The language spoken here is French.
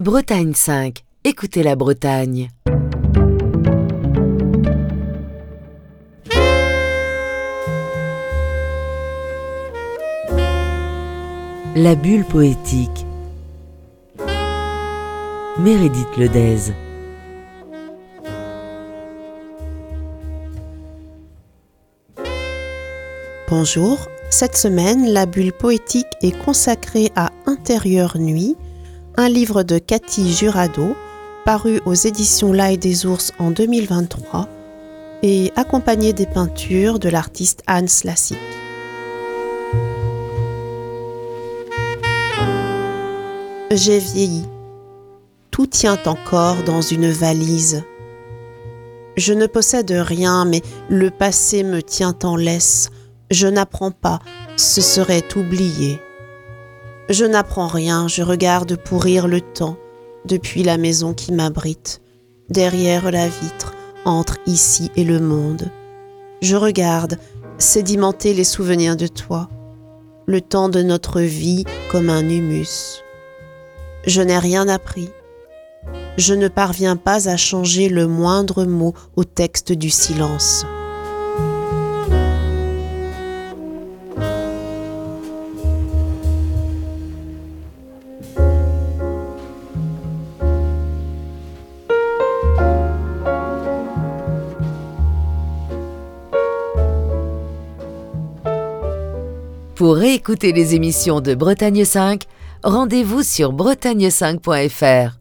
Bretagne 5, écoutez la Bretagne. La bulle poétique. Meredith Ledez. Bonjour, cette semaine, la bulle poétique est consacrée à Intérieure Nuit, un livre de Cathy Jurado, paru aux éditions L'Ail des Ours en 2023 et accompagné des peintures de l'artiste Anne Slassic. J'ai vieilli. Tout tient encore dans une valise. Je ne possède rien, mais le passé me tient en laisse. Je n'apprends pas, ce serait oublier. Je n'apprends rien, je regarde pourrir le temps, depuis la maison qui m'abrite, derrière la vitre, entre ici et le monde. Je regarde sédimenter les souvenirs de toi, le temps de notre vie comme un humus. Je n'ai rien appris. Je ne parviens pas à changer le moindre mot au texte du silence. Pour réécouter les émissions de Bretagne 5, rendez-vous sur bretagne5.fr.